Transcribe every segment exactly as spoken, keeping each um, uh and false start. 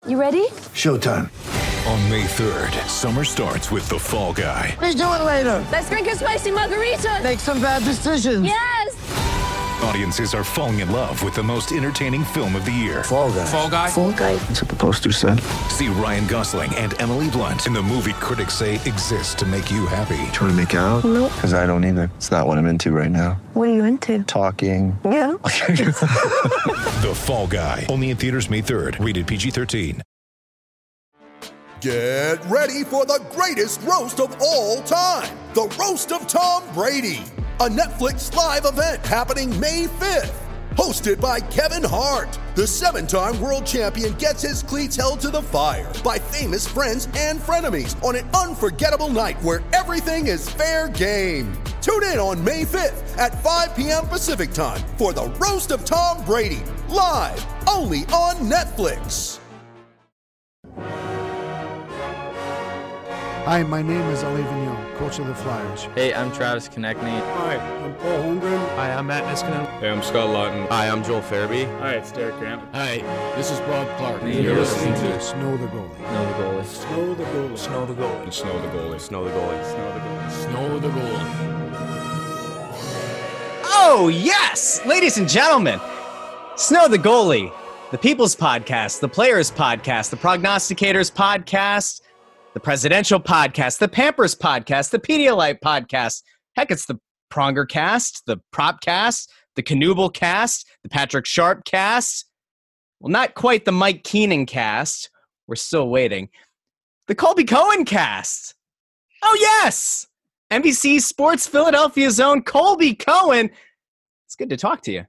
You ready? Showtime. On May third, summer starts with The Fall Guy. Let's do it later. Let's drink a spicy margarita. Make some bad decisions. Yes! Audiences are falling in love with the most entertaining film of the year. Fall Guy. Fall Guy? Fall Guy. That's what the poster said. See Ryan Gosling and Emily Blunt in the movie critics say exists to make you happy. Trying to make it out? Nope. Because I don't either. It's not what I'm into right now. What are you into? Talking. Yeah. The Fall Guy. Only in theaters May third. Rated P G thirteen. Get ready for the greatest roast of all time. The Roast of Tom Brady. A Netflix live event happening May fifth. Hosted by Kevin Hart. The seven-time world champion gets his cleats held to the fire by famous friends and frenemies on an unforgettable night where everything is fair game. Tune in on May fifth at five p.m. Pacific time for the Roast of Tom Brady. Live only on Netflix. Hi, my name is Ali Vigneault, coach of the Flyers. Hey, I'm Travis Konechny. Hi, I'm Paul Holmgren. Hi, I'm Matt Niskanen. Hey, I'm Scott Lawton. Hi, I'm Joel Farabee. Hi, it's Derek Grant. Hi, this is Bob Clark. And you're listening to Snow the Goalie. Snow the Goalie. Snow the Goalie. Snow the Goalie. Snow the Goalie. Snow the Goalie. Snow the Goalie. Snow the Goalie. Oh, yes! Ladies and gentlemen, Snow the Goalie, the People's Podcast, the Players Podcast, the Prognosticators Podcast, the Presidential Podcast, the Pampers Podcast, the Pedialyte Podcast. Heck, it's the Pronger Cast, the Prop Cast, the Knuble Cast, the Patrick Sharp Cast. Well, not quite the Mike Keenan Cast. We're still waiting. The Colby Cohen Cast. Oh, yes! N B C Sports Philadelphia's own Colby Cohen. It's good to talk to you.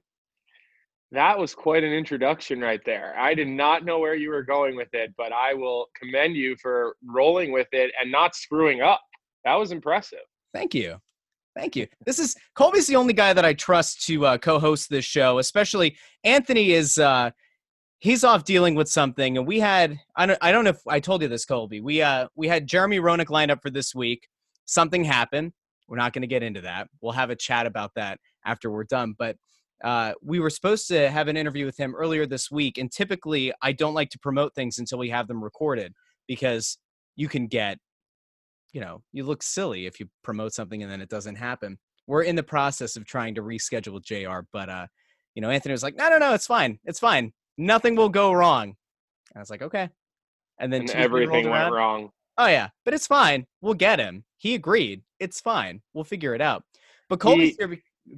That was quite an introduction right there. I did not know where you were going with it, but I will commend you for rolling with it and not screwing up. That was impressive. Thank you. Thank you. This is Colby's the only guy that I trust to uh, co-host this show, especially Anthony is uh, he's off dealing with something. And we had, I don't, I don't know if I told you this, Colby. We, uh, we had Jeremy Roenick lined up for this week. Something happened. We're not going to get into that. We'll have a chat about that after we're done. But Uh, we were supposed to have an interview with him earlier this week, and typically I don't like to promote things until we have them recorded because you can get, you know, you look silly if you promote something and then it doesn't happen. We're in the process of trying to reschedule with J R, but, uh, you know, Anthony was like, no, no, no, it's fine. It's fine. Nothing will go wrong. And I was like, okay. And then and everything went wrong. Oh, yeah, but it's fine. We'll get him. He agreed. It's fine. We'll figure it out. But Colby's here.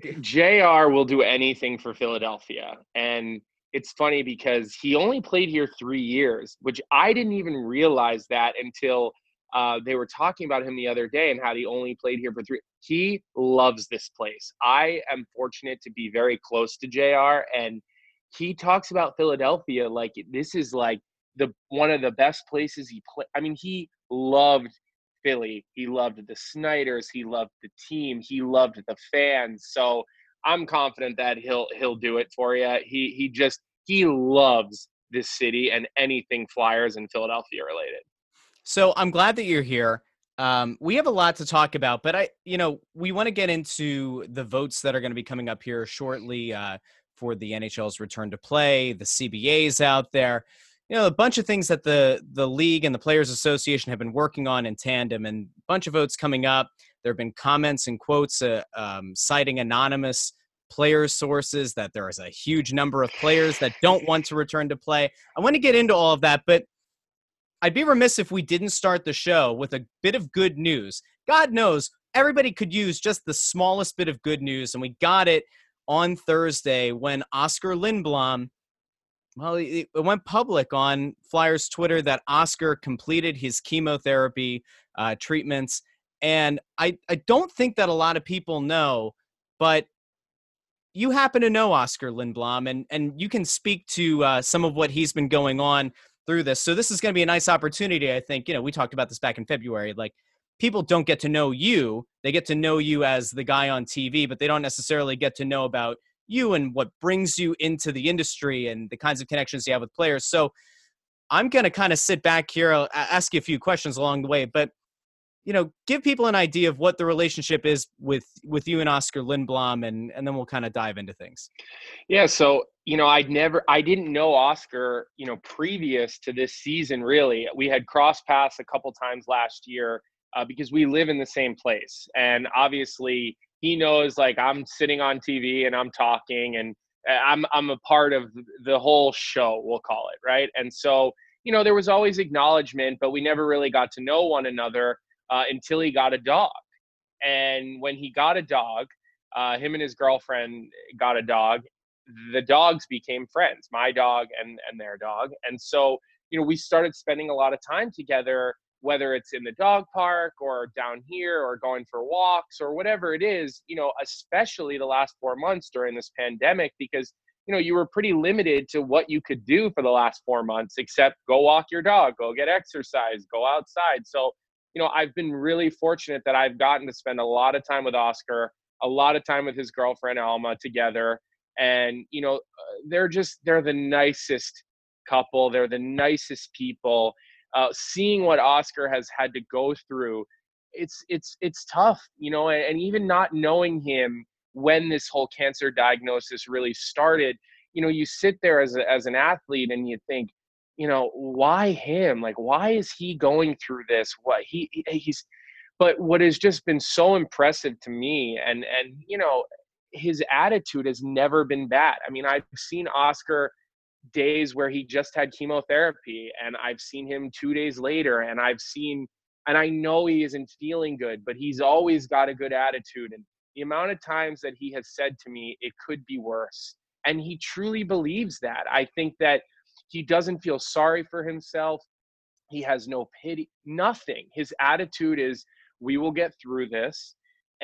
J R will do anything for Philadelphia. And it's funny because he only played here three years, which I didn't even realize that until uh, they were talking about him the other day and how he only played here for three. He loves this place. I am fortunate to be very close to J R, and he talks about Philadelphia like this is like the one of the best places he played. I mean, he loved Philly. He loved the Snyders. He loved the team. He loved the fans. So I'm confident that he'll he'll do it for you. He he just he loves this city and anything Flyers and Philadelphia related. So I'm glad that you're here. Um, we have a lot to talk about, but I you know we want to get into the votes that are going to be coming up here shortly uh, for the N H L's return to play. The C B A's out there. You know, a bunch of things that the the league and the Players Association have been working on in tandem, and a bunch of votes coming up. There have been comments and quotes uh, um, citing anonymous player sources that there is a huge number of players that don't want to return to play. I want to get into all of that, but I'd be remiss if we didn't start the show with a bit of good news. God knows, everybody could use just the smallest bit of good news, and we got it on Thursday when Oskar Lindblom, well, it went public on Flyers Twitter that Oskar completed his chemotherapy uh, treatments. And I, I don't think that a lot of people know, but you happen to know Oskar Lindblom, and, and you can speak to uh, some of what he's been going on through this. So this is going to be a nice opportunity, I think. You know, we talked about this back in February. Like, people don't get to know you. They get to know you as the guy on T V, but they don't necessarily get to know about you and what brings you into the industry and the kinds of connections you have with players. So I'm going to kind of sit back here. I'll ask you a few questions along the way, but, you know, give people an idea of what the relationship is with, with you and Oskar Lindblom, and, and then we'll kind of dive into things. Yeah. So you know, I'd never, I didn't know Oscar, you know, previous to this season, really. We had cross paths a couple times last year uh, because we live in the same place. And obviously he knows, like, I'm sitting on T V and I'm talking and I'm, I'm a part of the whole show, we'll call it. Right. And so, you know, there was always acknowledgement, but we never really got to know one another uh, until he got a dog. And when he got a dog, uh, him and his girlfriend got a dog. The dogs became friends, my dog and, and their dog. And so, you know, we started spending a lot of time together, whether it's in the dog park or down here or going for walks or whatever it is, you know, especially the last four months during this pandemic, because, you know, you were pretty limited to what you could do for the last four months, except go walk your dog, go get exercise, go outside. So, you know, I've been really fortunate that I've gotten to spend a lot of time with Oscar, a lot of time with his girlfriend, Alma, together. And, you know, they're just, they're the nicest couple. They're the nicest people. Uh, seeing what Oscar has had to go through, it's, it's, it's tough, you know, and, and even not knowing him when this whole cancer diagnosis really started, you know, you sit there as a, as an athlete and you think, you know, why him? Like, why is he going through this? What he, he's, but what has just been so impressive to me, and, and, you know, his attitude has never been bad. I mean, I've seen Oscar days where he just had chemotherapy, and I've seen him two days later, and I've seen, and I know he isn't feeling good, but he's always got a good attitude. And the amount of times that he has said to me, it could be worse. And he truly believes that. I think that he doesn't feel sorry for himself. He has no pity, nothing. His attitude is, we will get through this.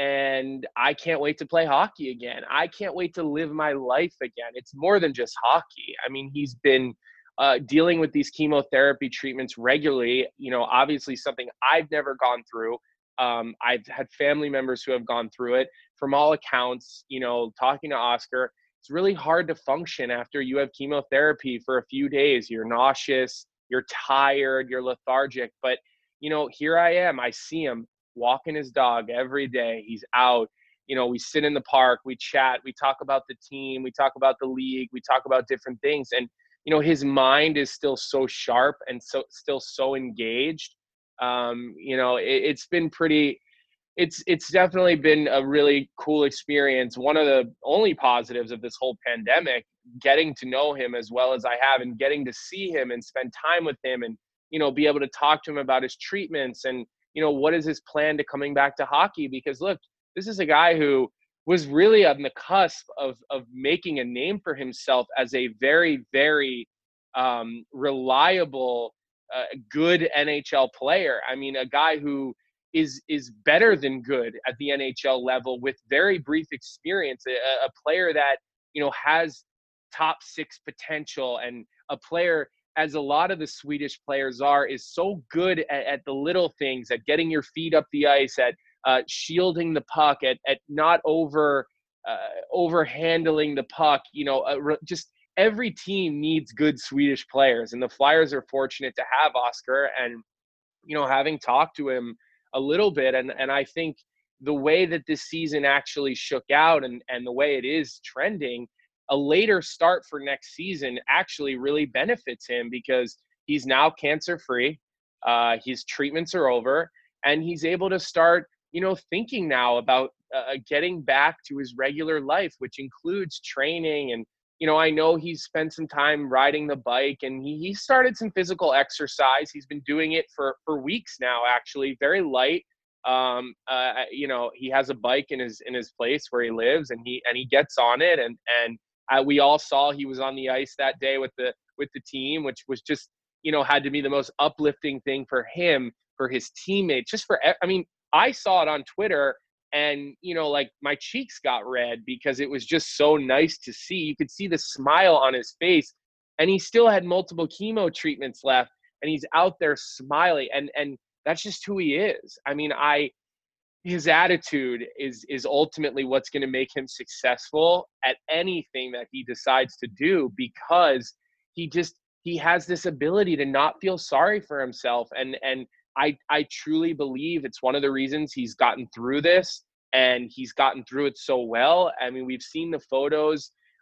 And I can't wait to play hockey again. I can't wait to live my life again. It's more than just hockey. I mean, he's been uh, dealing with these chemotherapy treatments regularly, you know, obviously something I've never gone through. Um, I've had family members who have gone through it. From all accounts, you know, talking to Oscar, it's really hard to function after you have chemotherapy for a few days. You're nauseous, you're tired, you're lethargic. But, you know, here I am. I see him walking his dog every day. He's out. You know, we sit in the park, we chat, we talk about the team, we talk about the league, we talk about different things. And, you know, his mind is still so sharp and so still so engaged. Um, you know, it, it's been pretty, it's, it's definitely been a really cool experience. One of the only positives of this whole pandemic, getting to know him as well as I have, and getting to see him and spend time with him and, you know, be able to talk to him about his treatments and, you know, what is his plan to coming back to hockey? Because look, this is a guy who was really on the cusp of of making a name for himself as a very, very um, reliable, uh, good N H L player. I mean, a guy who is is better than good at the N H L level with very brief experience, a, a player that, you know, has top six potential, and a player, as a lot of the Swedish players are, is so good at, at the little things, at getting your feet up the ice, at uh, shielding the puck, at at not over uh, over handling the puck. You know, uh, re- just every team needs good Swedish players, and the Flyers are fortunate to have Oscar. And, you know, having talked to him a little bit, and and I think the way that this season actually shook out, and and the way it is trending, a later start for next season actually really benefits him, because he's now cancer free. Uh, his treatments are over, and he's able to start, you know, thinking now about uh, getting back to his regular life, which includes training. And, you know, I know he's spent some time riding the bike, and he, he started some physical exercise. He's been doing it for, for weeks now, actually, very light. Um, uh, you know, he has a bike in his, in his place where he lives, and he, and he gets on it. And, and, Uh, we all saw he was on the ice that day with the with the team, which was just, you know, had to be the most uplifting thing for him, for his teammates, just for, I mean, I saw it on Twitter, and, you know, like, my cheeks got red because it was just so nice to see. You could see the smile on his face, and he still had multiple chemo treatments left, and he's out there smiling, and and that's just who he is. I mean, I his attitude is is ultimately what's going to make him successful at anything that he decides to do, because he just he has this ability to not feel sorry for himself. And and I I truly believe it's one of the reasons he's gotten through this, and he's gotten through it so well. I mean, we've seen the photos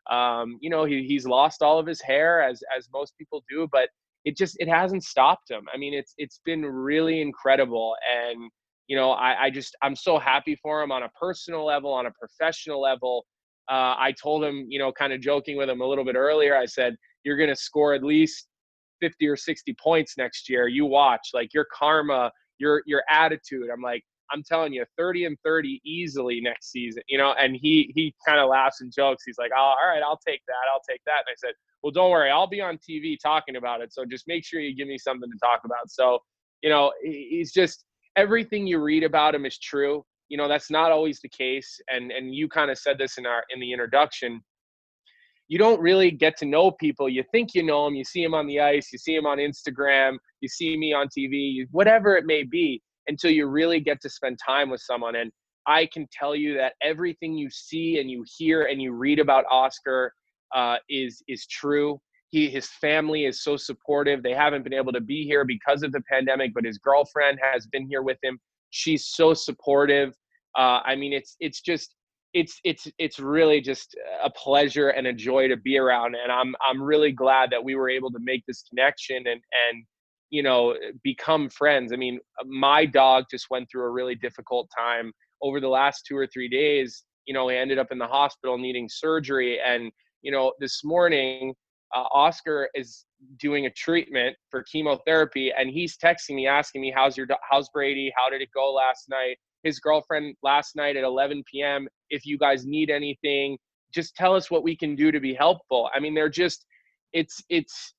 Um, you know, he, he's lost all of his hair as, as most people do, but it just, it hasn't stopped him. I mean, it's, it's been really incredible. And, you know, I, I just, I'm so happy for him on a personal level, on a professional level. Uh, I told him, you know, kind of joking with him a little bit earlier, I said, you're going to score at least fifty or sixty points next year. You watch, like, your karma, your, your attitude. I'm like, I'm telling you, thirty and thirty easily next season, you know? And he, he kind of laughs and jokes. He's like, oh, all right, I'll take that. I'll take that. And I said, well, don't worry, I'll be on T V talking about it. So just make sure you give me something to talk about. So, you know, he's just, everything you read about him is true. You know, that's not always the case. And, and you kind of said this in our, in the introduction. You don't really get to know people. You think you know them. You see them on the ice. You see them on Instagram. You see me on T V, whatever it may be, until you really get to spend time with someone. And I can tell you that everything you see and you hear and you read about Oscar uh, is is true. He, his family is so supportive. They haven't been able to be here because of the pandemic, but his girlfriend has been here with him. She's so supportive. Uh, I mean, it's it's just it's it's it's really just a pleasure and a joy to be around. And I'm I'm really glad that we were able to make this connection and and you know become friends. I mean, my dog just went through a really difficult time over the last two or three days. You know, he ended up in the hospital needing surgery, and you know, this morning. Uh, Oscar is doing a treatment for chemotherapy, and he's texting me, asking me, how's your, how's Brady? How did it go last night? His girlfriend last night at eleven p.m. If you guys need anything, just tell us what we can do to be helpful. I mean, they're just, it's, it's,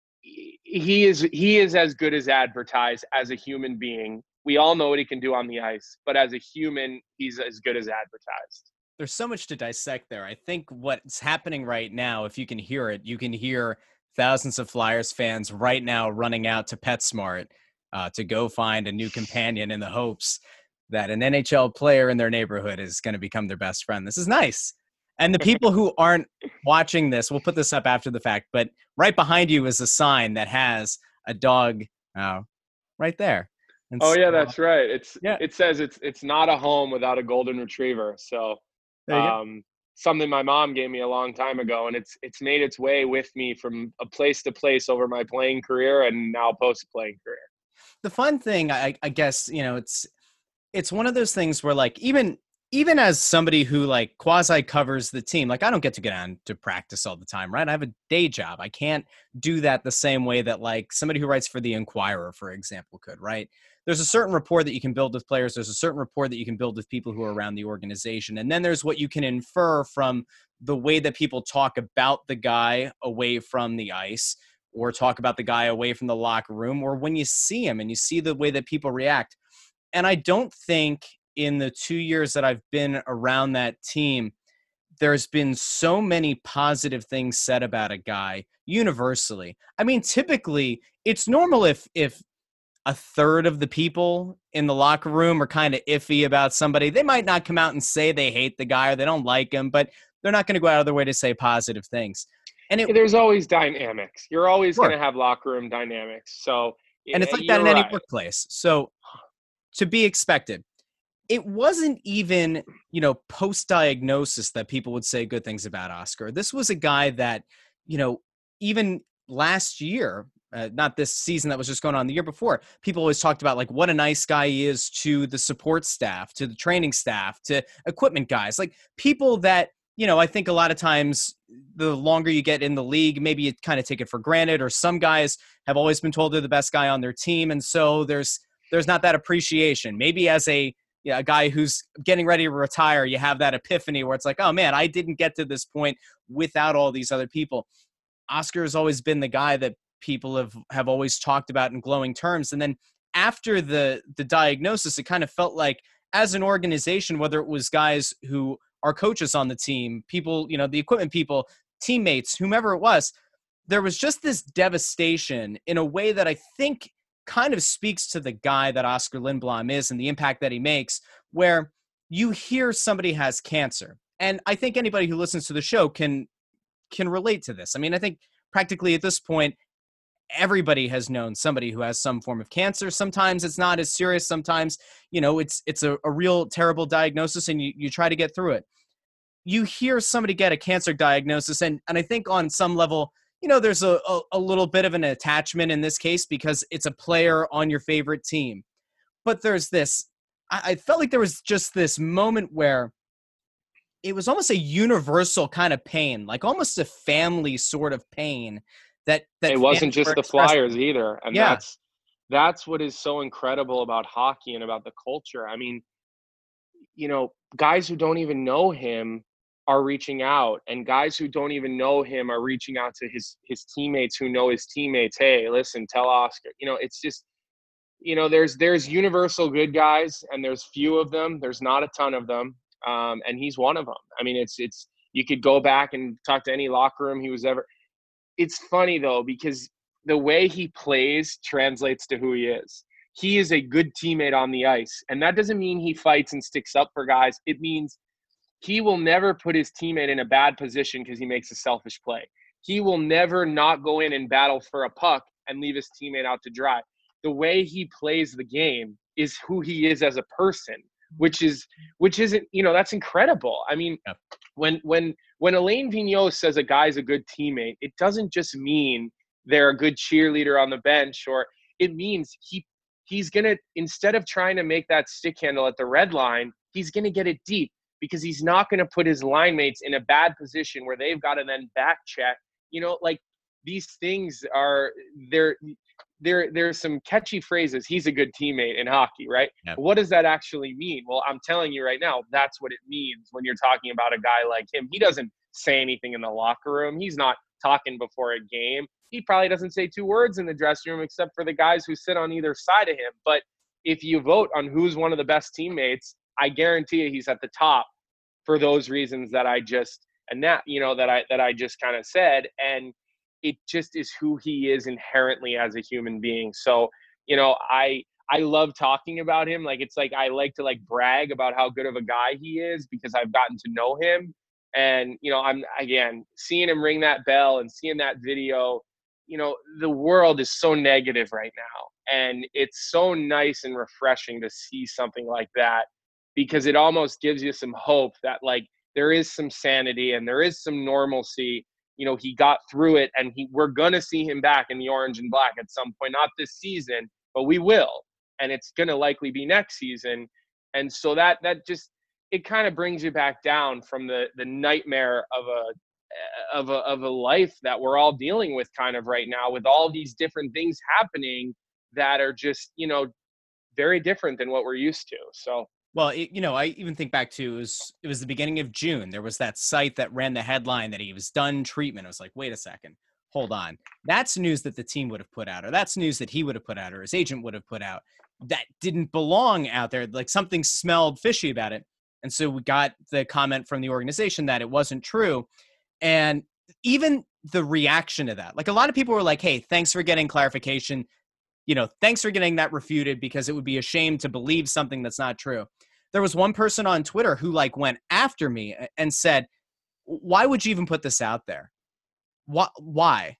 he is, he is as good as advertised as a human being. We all know what he can do on the ice, but as a human, he's as good as advertised. There's so much to dissect there. I think what's happening right now, if you can hear it, you can hear thousands of Flyers fans right now running out to PetSmart uh, to go find a new companion in the hopes that an N H L player in their neighborhood is going to become their best friend. This is nice. And the people who aren't watching this, we'll put this up after the fact, but right behind you is a sign that has a dog uh, right there. And oh, so, yeah, that's right. It's yeah. It says it's it's not a home without a golden retriever. So um, something my mom gave me a long time ago, and it's it's made its way with me from a place to place over my playing career and now post-playing career. The fun thing, I, I guess, you know, it's it's one of those things where, like, even even as somebody who, like, quasi covers the team, like, I don't get to get on to practice all the time, right? I have a day job. I can't do that the same way that, like, somebody who writes for the Inquirer, for example, could, right? There's a certain rapport that you can build with players. There's a certain rapport that you can build with people who are around the organization. And then there's what you can infer from the way that people talk about the guy away from the ice, or talk about the guy away from the locker room, or when you see him and you see the way that people react. And I don't think in the two years that I've been around that team, there's been so many positive things said about a guy universally. I mean, typically it's normal if, if a third of the people in the locker room are kind of iffy about somebody. They might not come out and say they hate the guy or they don't like him, but they're not going to go out of their way to say positive things. And it, there's always dynamics. You're always sure. going to have locker room dynamics. So, and it's like that in right. any workplace. So to be expected. It wasn't even, you know, post-diagnosis that people would say good things about Oscar. This was a guy that, you know, even last year, uh, not this season that was just going on, the year before, people always talked about, like, what a nice guy he is to the support staff, to the training staff, to equipment guys. Like, people that, you know, I think a lot of times the longer you get in the league, maybe you kind of take it for granted, or some guys have always been told they're the best guy on their team. And so there's there's not that appreciation. Maybe as a Yeah, a guy who's getting ready to retire, you have that epiphany where it's like, oh, man, I didn't get to this point without all these other people. Oscar has always been the guy that people have, have always talked about in glowing terms. And then after the the diagnosis, it kind of felt like as an organization, whether it was guys who are coaches on the team, people, you know, the equipment people, teammates, whomever it was, there was just this devastation in a way that I think kind of speaks to the guy that Oscar Lindblom is and the impact that he makes, where you hear somebody has cancer. And I think anybody who listens to the show can can relate to this. I mean, I think practically at this point, everybody has known somebody who has some form of cancer. Sometimes it's not as serious. Sometimes, you know, it's it's a, a real terrible diagnosis and you, you try to get through it. you hear somebody get a cancer diagnosis, and and I think on some level, you know, there's a, a, a little bit of an attachment in this case because it's a player on your favorite team. But there's this, I, I felt like there was just this moment where it was almost a universal kind of pain, like almost a family sort of pain. That, that it wasn't fans just were the expressing. Flyers either. And Yeah. that's, that's what is so incredible about hockey and about the culture. I mean, you know, guys who don't even know him are reaching out, and guys who don't even know him are reaching out to his, his teammates who know his teammates. Hey, listen, tell Oscar, you know, it's just, you know, there's, there's universal good guys, and there's few of them. There's not a ton of them. Um, and he's one of them. I mean, it's, it's, you could go back and talk to any locker room he was ever. It's funny though, because the way he plays translates to who he is. He is a good teammate on the ice. And that doesn't mean he fights and sticks up for guys. It means he will never put his teammate in a bad position because he makes a selfish play. He will never not go in and battle for a puck and leave his teammate out to dry. The way he plays the game is who he is as a person, which is, which isn't, you know, that's incredible. I mean, yeah. when, when, when Alain Vigneault says a guy's a good teammate, it doesn't just mean they're a good cheerleader on the bench, or it means he, he's going to, instead of trying to make that stick handle at the red line, he's going to get it deep, because he's not going to put his line mates in a bad position where they've got to then back check. You know, like, these things are there. There, there's some catchy phrases. He's a good teammate in hockey, right? Yeah. What does that actually mean? Well, I'm telling you right now, that's what it means when you're talking about a guy like him. He doesn't say anything in the locker room. He's not talking before a game. He probably doesn't say two words in the dressing room except for the guys who sit on either side of him. But if you vote on who's one of the best teammates, I guarantee you he's at the top for those reasons that I just, and that, you know, that I, that I just kind of said. And it just is who he is inherently as a human being. So, you know, I, I love talking about him. Like, it's like, I like to like brag about how good of a guy he is because I've gotten to know him. And, you know, I'm, again, seeing him ring that bell and seeing that video, you know, the world is so negative right now. And it's so nice and refreshing to see something like that, because it almost gives you some hope that, like, there is some sanity and there is some normalcy. You know, he got through it, and he, we're going to see him back in the orange and black at some point, not this season, but we will. And it's going to likely be next season. And so that, that just, it kind of brings you back down from the, the nightmare of a, of a, of a life that we're all dealing with kind of right now, with all these different things happening that are just, you know, very different than what we're used to. So. Well, it, you know, I even think back to, it was, it was the beginning of June. There was that site that ran the headline that he was done treatment. I was like, wait a second, hold on. That's news that the team would have put out, or that's news that he would have put out, or his agent would have put out. That didn't belong out there. Like, something smelled fishy about it. And so we got the comment from the organization that it wasn't true. And even the reaction to that, like, a lot of people were like, hey, thanks for getting clarification. You know, thanks for getting that refuted, because it would be a shame to believe something that's not true. There was one person on Twitter who like went after me and said, why would you even put this out there? Why? Why?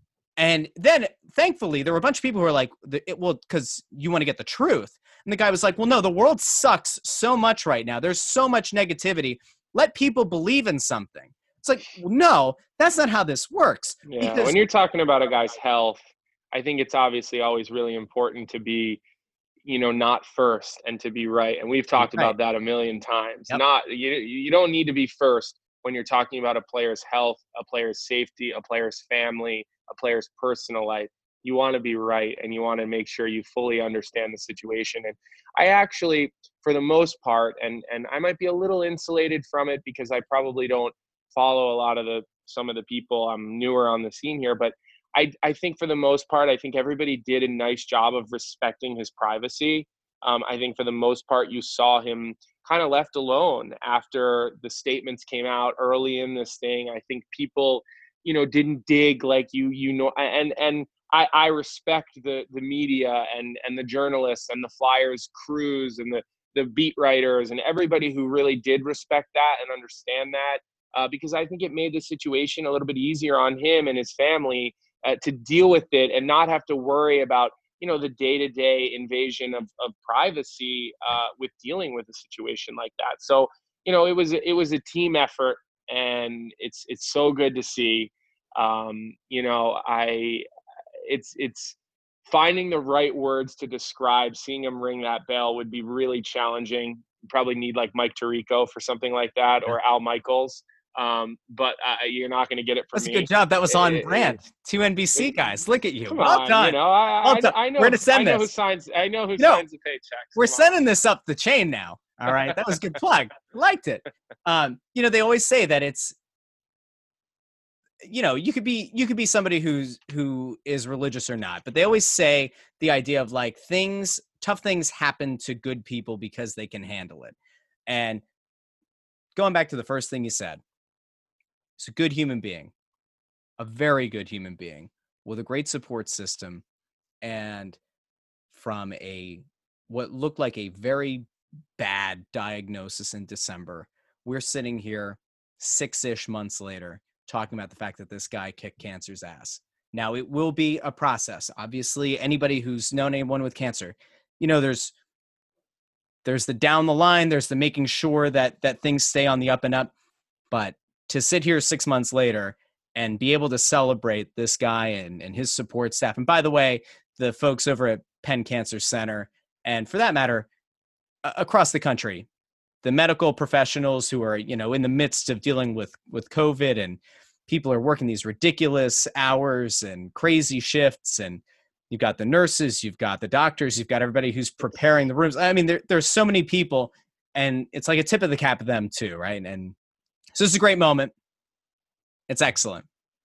And then thankfully there were a bunch of people who were like, it, well, because you want to get the truth. And the guy was like, well, no, the world sucks so much right now. There's so much negativity. Let people believe in something. It's like, well, no, that's not how this works. Yeah, Because- when you're talking about a guy's health, I think it's obviously always really important to be, you know, not first and to be right. And we've talked right. about that a million times. Yep. Not, you, you don't need to be first when you're talking about a player's health, a player's safety, a player's family, a player's personal life. You want to be right, and you want to make sure you fully understand the situation. And I actually, for the most part, and, and I might be a little insulated from it because I probably don't follow a lot of the, some of the people. I'm newer on the scene here, but I, I think for the most part, I think everybody did a nice job of respecting his privacy. Um, I think for the most part, you saw him kind of left alone after the statements came out early in this thing. I think people, you know, didn't dig like you, you know, and, and I, I respect the, the media and, and the journalists and the Flyers crews and the, the beat writers and everybody who really did respect that and understand that, uh, because I think it made the situation a little bit easier on him and his family Uh, to deal with it and not have to worry about, you know, the day-to-day invasion of, of privacy uh, with dealing with a situation like that. So, you know, it was, it was a team effort and it's it's so good to see. Um, you know, I it's it's finding the right words to describe seeing him ring that bell would be really challenging. You probably need like Mike Tirico for something like that, or Al Michaels. Um, but uh, you're not going to get it from That's me. a good job. That was on It- brand. it- Two N B C it- guys. Look at you. Come Well on, done. you know, I, Well I, done. I know, We're to send I know this. who signs, I know who No, signs the paychecks. We're Come on. sending this up the chain now. All right. That was a good plug. Liked it. Um, you know, they always say that it's, you know, you could be, you could be somebody who's, who is religious or not, but they always say the idea of like things, tough things happen to good people because they can handle it. And going back to the first thing you said, it's a good human being, a very good human being with a great support system, and from a what looked like a very bad diagnosis in December, we're sitting here six-ish months later talking about the fact that this guy kicked cancer's ass. Now, it will be a process. Obviously, anybody who's known anyone with cancer, you know, there's there's the down the line, there's the making sure that that things stay on the up and up, but to sit here six months later and be able to celebrate this guy and, and his support staff. And by the way, the folks over at Penn Cancer Center, and for that matter, uh, across the country, the medical professionals who are, you know, in the midst of dealing with, with COVID, and people are working these ridiculous hours and crazy shifts. And you've got the nurses, you've got the doctors, you've got everybody who's preparing the rooms. I mean, there, there's so many people, and it's like a tip of the cap of them too. Right. And so it's a great moment. It's excellent.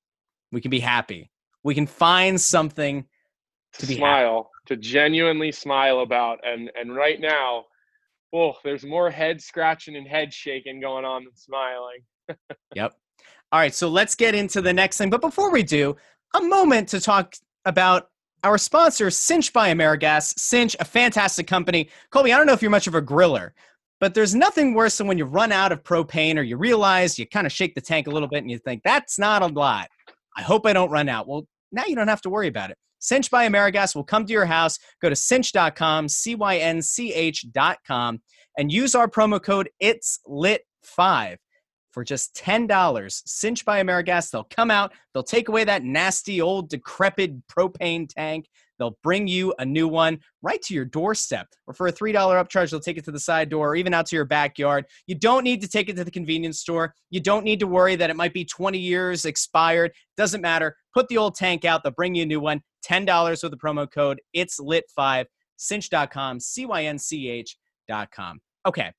We can be happy. We can find something to, to be smile, happy. to genuinely smile about. And and right now, oh, there's more head scratching and head shaking going on than smiling. Yep. All right, so let's get into the next thing. But before we do, a moment to talk about our sponsor, Cinch by AmeriGas. Cinch, a fantastic company. Colby, I don't know if you're much of a griller, but there's nothing worse than when you run out of propane, or you realize you kind of shake the tank a little bit and you think, that's not a lot. I hope I don't run out. Well, now you don't have to worry about it. Cinch by AmeriGas will come to your house. Go to cinch dot com, C Y N C H dot com, and use our promo code It's Lit five for just ten dollars. Cinch by AmeriGas. They'll come out. They'll take away that nasty old decrepit propane tank. They'll bring you a new one right to your doorstep. Or for a three dollars upcharge, they'll take it to the side door or even out to your backyard. You don't need to take it to the convenience store. You don't need to worry that it might be twenty years expired. Doesn't matter. Put the old tank out. They'll bring you a new one. ten dollars with the promo code It's Lit five. cinch dot com, C Y N C H dot com. Okay.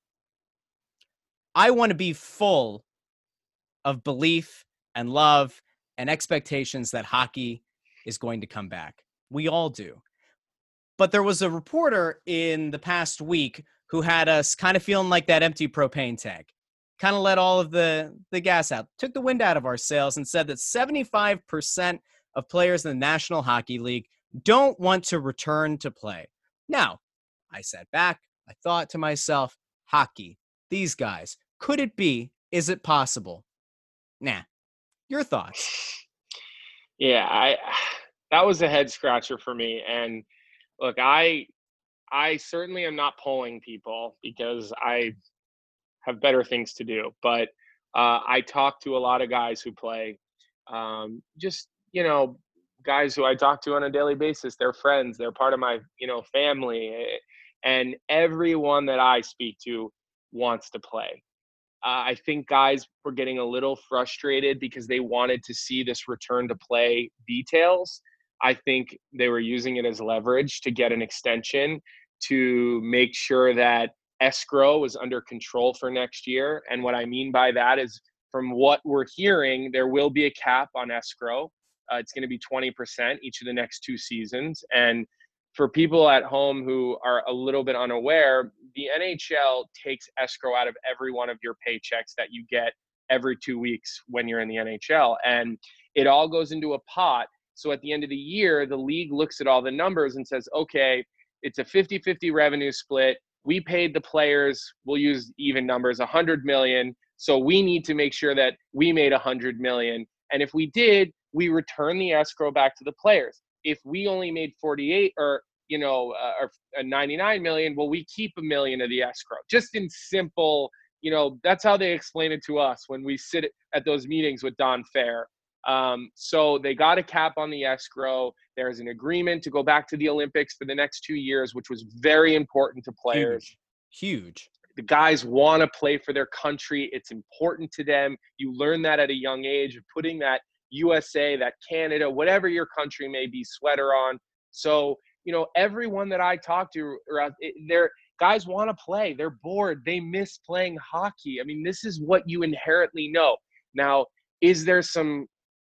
I want to be full of belief and love and expectations that hockey is going to come back. We all do. But there was a reporter in the past week who had us kind of feeling like that empty propane tank, kind of let all of the, the gas out, took the wind out of our sails, and said that seventy-five percent of players in the National Hockey League don't want to return to play. Now, I sat back, I thought to myself, hockey, these guys, could it be? Is it possible? Nah. Your thoughts? Yeah, I that was a head scratcher for me. And look, I I certainly am not polling people because I have better things to do. But uh, I talk to a lot of guys who play, um, just, you know, guys who I talk to on a daily basis. They're friends. They're part of my, you know, family. And everyone that I speak to wants to play. Uh, I think guys were getting a little frustrated because they wanted to see this return to play details. I think they were using it as leverage to get an extension to make sure that escrow was under control for next year. And what I mean by that is, from what we're hearing, there will be a cap on escrow. Uh, it's going to be twenty percent each of the next two seasons. And for people at home who are a little bit unaware, the N H L takes escrow out of every one of your paychecks that you get every two weeks when you're in the N H L. And it all goes into a pot. So at the end of the year, the league looks at all the numbers and says, okay, it's a fifty-fifty revenue split. We paid the players, we'll use even numbers, one hundred million. So we need to make sure that we made one hundred million. And if we did, we return the escrow back to the players. If we only made forty-eight or, you know, uh, or ninety-nine million, well, we keep a million of the escrow, just in simple, you know, that's how they explain it to us when we sit at those meetings with Don Fair. Um, so they got a cap on the escrow. There's an agreement to go back to the Olympics for the next two years, which was very important to players. Huge. Huge. The guys want to play for their country. It's important to them. You learn that at a young age of putting that U S A, that Canada, whatever your country may be, sweater on. So, you know, everyone that I talk to, they're guys want to play. They're bored. They miss playing hockey. I mean, this is what you inherently know. Now, is there some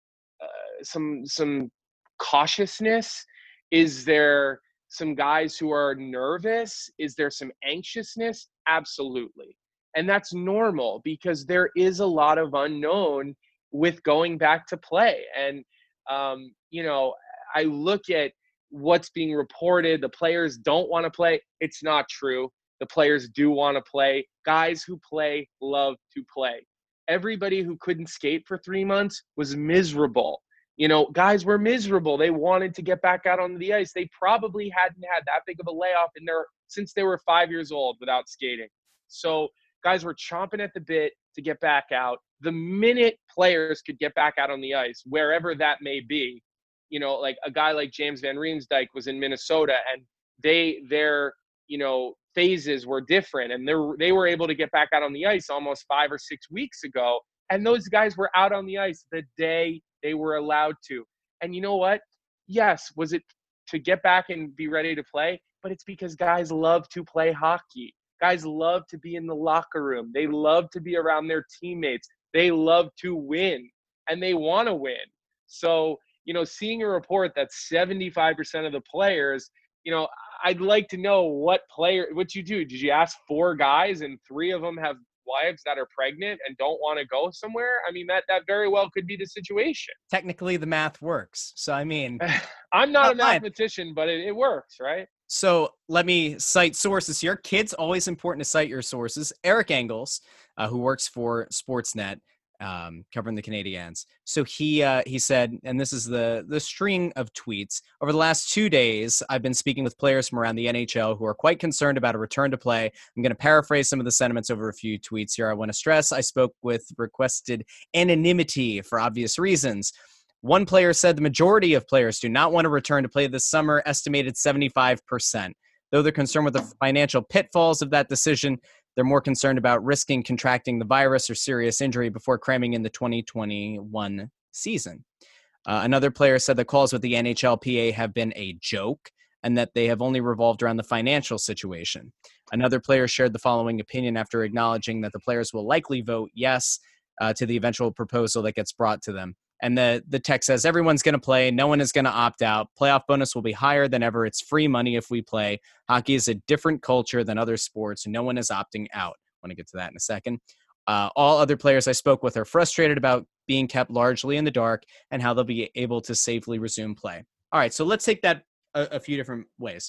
uh, some some cautiousness? Is there some guys who are nervous? Is there some anxiousness? Absolutely. And that's normal because there is a lot of unknown with going back to play. And, um, you know, I look at what's being reported. The players don't want to play. It's not true. The players do want to play. Guys who play love to play. Everybody who couldn't skate for three months was miserable. You know, guys were miserable. They wanted to get back out on the ice. They probably hadn't had that big of a layoff in their since they were five years old without skating. So guys were chomping at the bit to get back out. The minute players could get back out on the ice, wherever that may be, you know, like a guy like James Van Riemsdyk was in Minnesota, and they their you know phases were different, and they they were able to get back out on the ice almost five or six weeks ago. And those guys were out on the ice the day they were allowed to. And you know what? Yes, was it to get back and be ready to play? But it's because guys love to play hockey. Guys love to be in the locker room. They love to be around their teammates. They love to win, and they want to win. So, you know, seeing a report that seventy-five percent of the players, you know, I'd like to know what player, what you do. Did you ask four guys and three of them have wives that are pregnant and don't want to go somewhere? I mean, that that very well could be the situation. Technically, the math works. So, I mean, I'm not, not a fine. mathematician, but it, it works, right? So let me cite sources here. Kids, always important to cite your sources. Eric Engels, uh, who works for Sportsnet, um, covering the Canadiens. So he uh, he said, and this is the the string of tweets. Over the last two days, I've been speaking with players from around the N H L who are quite concerned about a return to play. I'm going to paraphrase some of the sentiments over a few tweets here. I want to stress I spoke with requested anonymity for obvious reasons. One player said the majority of players do not want to return to play this summer, estimated seventy-five percent. Though they're concerned with the financial pitfalls of that decision, they're more concerned about risking contracting the virus or serious injury before cramming in the twenty twenty-one season. Uh, another player said the calls with the N H L P A have been a joke and that they have only revolved around the financial situation. Another player shared the following opinion after acknowledging that the players will likely vote yes uh, to the eventual proposal that gets brought to them. And the, the text says, everyone's going to play. No one is going to opt out. Playoff bonus will be higher than ever. It's free money if we play. Hockey is a different culture than other sports. No one is opting out. I want to get to that in a second. Uh, all other players I spoke with are frustrated about being kept largely in the dark and how they'll be able to safely resume play. All right, so let's take that a, a few different ways.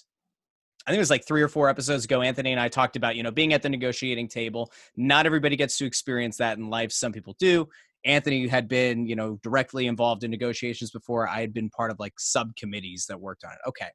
I think it was like three or four episodes ago, Anthony and I talked about, you know, being at the negotiating table. Not everybody gets to experience that in life. Some people do. Anthony had been, you know, directly involved in negotiations before. I had been part of like subcommittees that worked on it. Okay.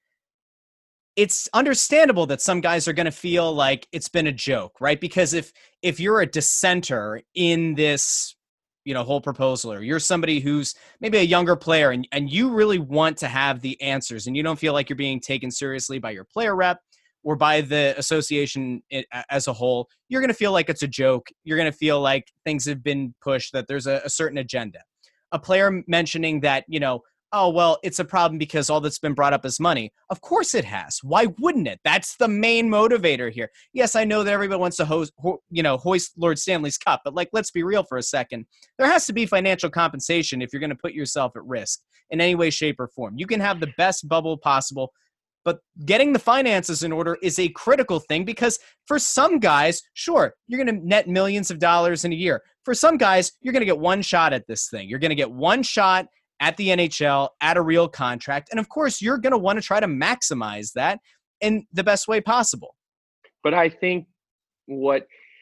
It's understandable that some guys are going to feel like it's been a joke, right? Because if, if you're a dissenter in this, you know, whole proposal, or you're somebody who's maybe a younger player and, and you really want to have the answers and you don't feel like you're being taken seriously by your player rep or by the association as a whole, you're going to feel like it's a joke. You're going to feel like things have been pushed, that there's a, a certain agenda. A player mentioning that, you know, oh, well, it's a problem because all that's been brought up is money. Of course it has. Why wouldn't it? That's the main motivator here. Yes, I know that everybody wants to host, ho- you know, hoist Lord Stanley's cup, but like, let's be real for a second. There has to be financial compensation if you're going to put yourself at risk in any way, shape, or form. You can have the best bubble possible, but getting the finances in order is a critical thing because for some guys, sure, you're going to net millions of dollars in a year. For some guys, you're going to get one shot at this thing. You're going to get one shot at the N H L, at a real contract. And of course, you're going to want to try to maximize that in the best way possible. But I think what,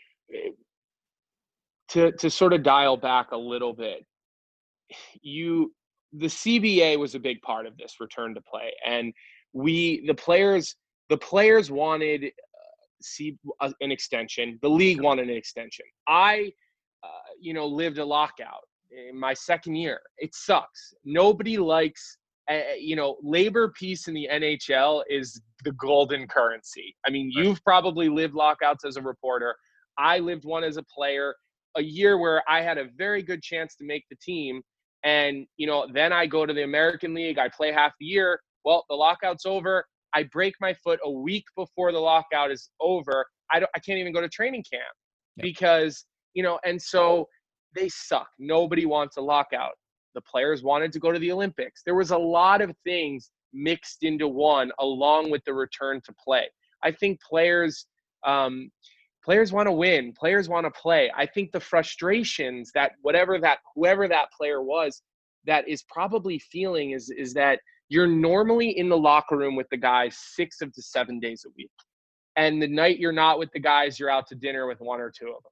to to sort of dial back a little bit, you, the C B A was a big part of this return to play. And we, the players, the players wanted see a, an extension. The league wanted an extension. I, uh, you know, lived a lockout in my second year. It sucks. Nobody likes, uh, you know, labor peace in the N H L is the golden currency. I mean, you've probably lived lockouts as a reporter. I lived one as a player, a year where I had a very good chance to make the team. And, you know, then I go to the American League. I play half the year. Well, the lockout's over. I break my foot a week before the lockout is over. I don't, I can't even go to training camp yep. because, you know, and so they suck. Nobody wants a lockout. The players wanted to go to the Olympics. There was a lot of things mixed into one along with the return to play. I think players, um, players want to win. Players want to play. I think the frustrations that whatever that, whoever that player was, that is probably feeling is, is that you're normally in the locker room with the guys six of the seven days a week. And the night you're not with the guys, you're out to dinner with one or two of them.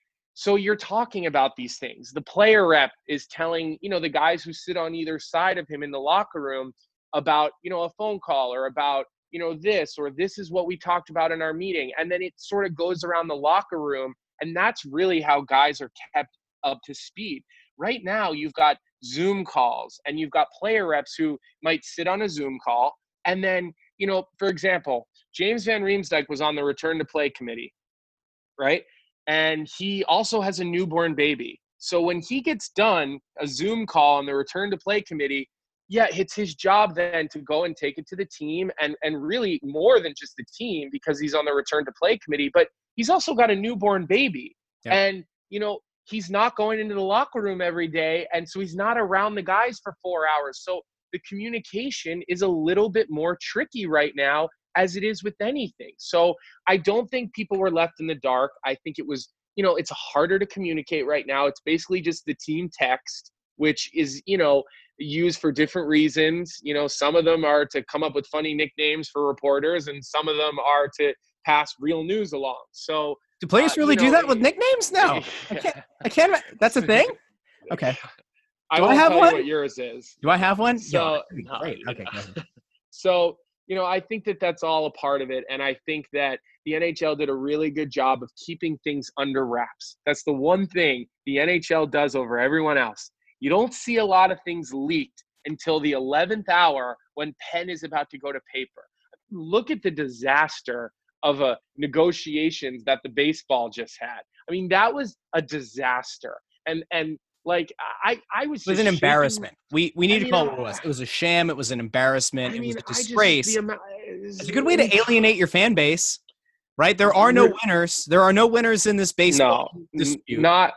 So you're talking about these things. The player rep is telling, you know, the guys who sit on either side of him in the locker room about, you know, a phone call or about, you know, this, or this is what we talked about in our meeting. And then it sort of goes around the locker room. And that's really how guys are kept up to speed. Right now, you've got Zoom calls and you've got player reps who might sit on a Zoom call. And then, you know, for example, James Van Riemsdyk was on the return to play committee, right? And he also has a newborn baby. So when he gets done a Zoom call on the return to play committee, yeah, it's his job then to go and take it to the team and, and really more than just the team because he's on the return to play committee, but he's also got a newborn baby. Yeah. And, you know, he's not going into the locker room every day. And so he's not around the guys for four hours. So the communication is a little bit more tricky right now as it is with anything. So I don't think people were left in the dark. I think it was, you know, it's harder to communicate right now. It's basically just the team text, which is, you know, used for different reasons. You know, some of them are to come up with funny nicknames for reporters and some of them are to pass real news along. So do players uh, really you know, do that with nicknames? No, I can't. I can't. That's a thing. Okay. I do won't I have tell one? you what yours is. Do I have one? So no, great. Okay. So you know, I think that that's all a part of it, and I think that the N H L did a really good job of keeping things under wraps. That's the one thing the N H L does over everyone else. You don't see a lot of things leaked until the eleventh hour when pen is about to go to paper. Look at the disaster of a negotiations that the baseball just had. I mean, that was a disaster. And, and like, I, I was just It was an shaking. embarrassment. We, we need I to mean, call it what it was. It was a sham. It was an embarrassment. I It mean, was a I just- disgrace. the amount- It's a good way to alienate your fan base, right? There are no winners. There are no winners in this baseball no, dispute. Not,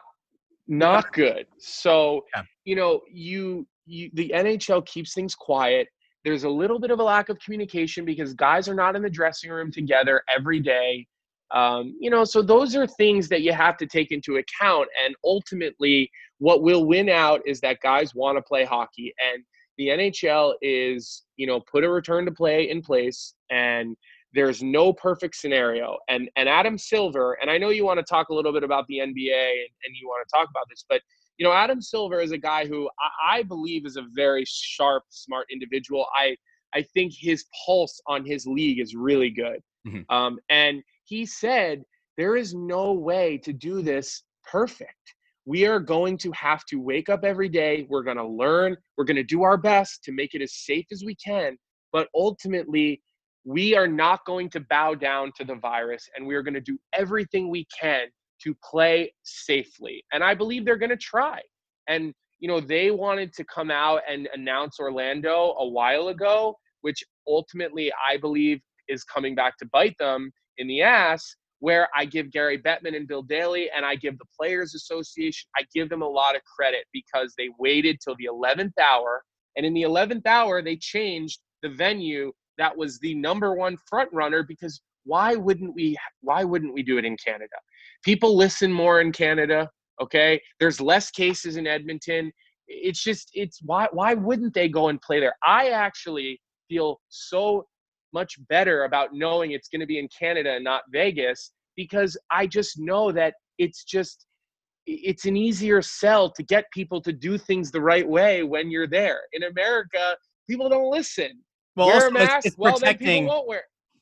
not good. So, Yeah. you know, you, you, the N H L keeps things quiet. There's a little bit of a lack of communication because guys are not in the dressing room together every day. Um, you know, so those are things that you have to take into account. And ultimately, what will win out is that guys want to play hockey. And the N H L is, you know, put a return to play in place. And there's no perfect scenario. And and Adam Silver, and I know you want to talk a little bit about the N B A and, and you want to talk about this, but you know, Adam Silver is a guy who I, I believe is a very sharp, smart individual. I I think his pulse on his league is really good. Mm-hmm. Um, and he said, there is no way to do this perfect. We are going to have to wake up every day. We're going to learn. We're going to do our best to make it as safe as we can. But ultimately, we are not going to bow down to the virus, and we are going to do everything we can to play safely. And I believe they're going to try. And, you know, they wanted to come out and announce Orlando a while ago, which ultimately I believe is coming back to bite them in the ass, where I give Gary Bettman and Bill Daly and I give the Players Association, I give them a lot of credit because they waited till the eleventh hour. And in the eleventh hour, they changed the venue that was the number one front runner, because why wouldn't we, why wouldn't we do it in Canada? People listen more in Canada. Okay. There's less cases in Edmonton. It's just, it's why, why wouldn't they go and play there? I actually feel so much better about knowing it's going to be in Canada and not Vegas, because I just know that it's just, it's an easier sell to get people to do things the right way when you're there. In America, people don't listen. Well, wear also, a mask, it's, it's well, protecting, then people won't wear.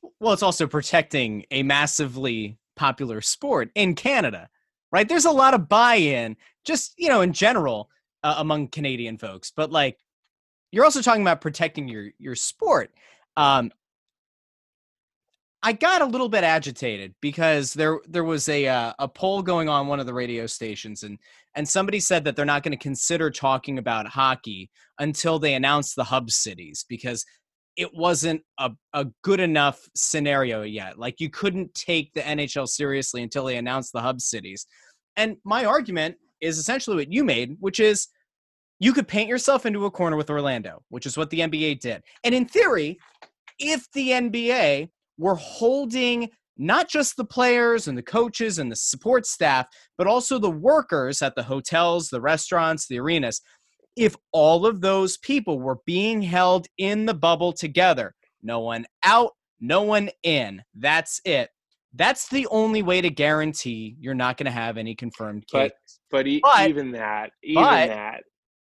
Well, it's also protecting a massively popular sport in Canada, right? There's a lot of buy-in, just, you know, in general uh, among Canadian folks. But, like, you're also talking about protecting your your sport. Um, I got a little bit agitated because there there was a uh, a poll going on one of the radio stations, and and somebody said that they're not going to consider talking about hockey until they announce the hub cities because it wasn't a, a good enough scenario yet. Like, you couldn't take the N H L seriously until they announced the hub cities. And my argument is essentially what you made, which is you could paint yourself into a corner with Orlando, which is what the N B A did. And in theory, if the N B A were holding not just the players and the coaches and the support staff, but also the workers at the hotels, the restaurants, the arenas, if all of those people were being held in the bubble together, no one out, no one in, that's it. That's the only way to guarantee you're not going to have any confirmed cases. But, but, e- but even that, even but, that.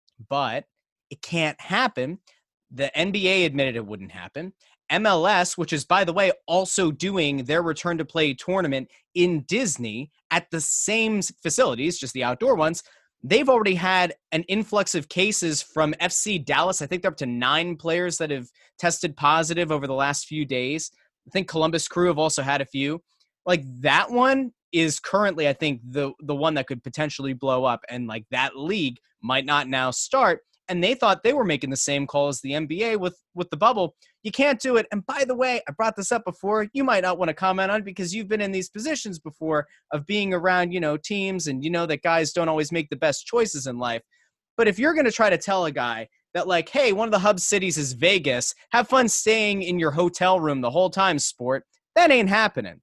But it can't happen. The N B A admitted it wouldn't happen. M L S, which is, by the way, also doing their return to play tournament in Disney at the same facilities, just the outdoor ones, they've already had an influx of cases from F C Dallas. I think they're up to nine players that have tested positive over the last few days. I think Columbus Crew have also had a few. Like, that one is currently, I think, the the one that could potentially blow up, and like that league might not now start. And they thought they were making the same call as the N B A with, with the bubble. You can't do it. And by the way, I brought this up before. You might not want to comment on it because you've been in these positions before of being around, you know, teams, and you know that guys don't always make the best choices in life. But if you're going to try to tell a guy that, like, hey, one of the hub cities is Vegas, have fun staying in your hotel room the whole time, sport, that ain't happening.